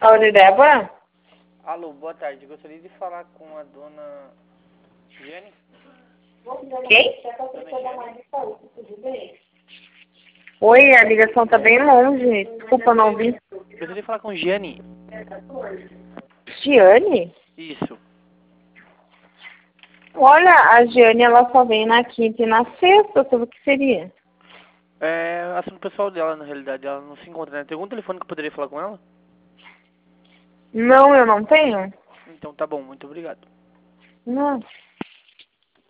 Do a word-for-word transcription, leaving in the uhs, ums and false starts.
Oi, Débora? Alô, boa tarde. Gostaria de falar com a dona Giane. Quem? Dona Giane? Oi, a ligação tá bem longe. Desculpa, não ouvi. Gostaria de falar com Giane. Giane? Isso. Olha, a Giane, ela só vem na quinta e na sexta. Sobre o que seria? É assunto pessoal dela, na realidade. Ela não se encontra, né? Tem algum telefone que eu poderia falar com ela? Não, eu não tenho. Então tá bom, muito obrigado. Não.